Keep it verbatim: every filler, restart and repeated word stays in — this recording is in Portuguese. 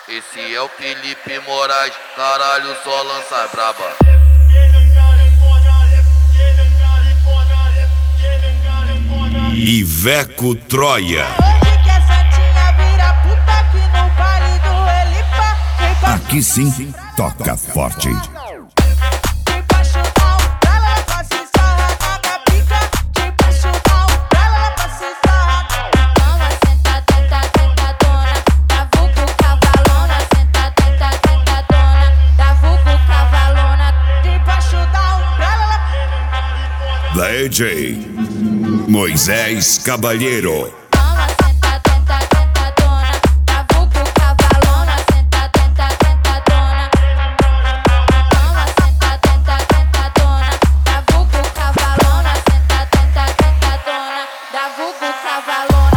Esse é o Felipe Moraes, caralho, só lança braba. Iveco Troia. Hoje que essa tia vira puta aqui no baile do Elipa. Aqui sim, toca forte. Debaixo da umbrella, ela vai se sarrar na minha pica. Debaixo da umbrella, ela vai se sarrar. Toma, senta, tenta, tentadona. Da vulgo cavalona. Senta, tenta, tentadona. Da vulgo cavalona. Debaixo da umbrella, ela... Da A J Moisés Cabalheiro. Toma, senta, tenta, tentadona. Da vulgo cavalona. Senta, tenta, tentadona. Toma, senta, tenta, tentadona. Da vulgo cavalona. Senta, tenta, tentadona. Da vulgo cavalona.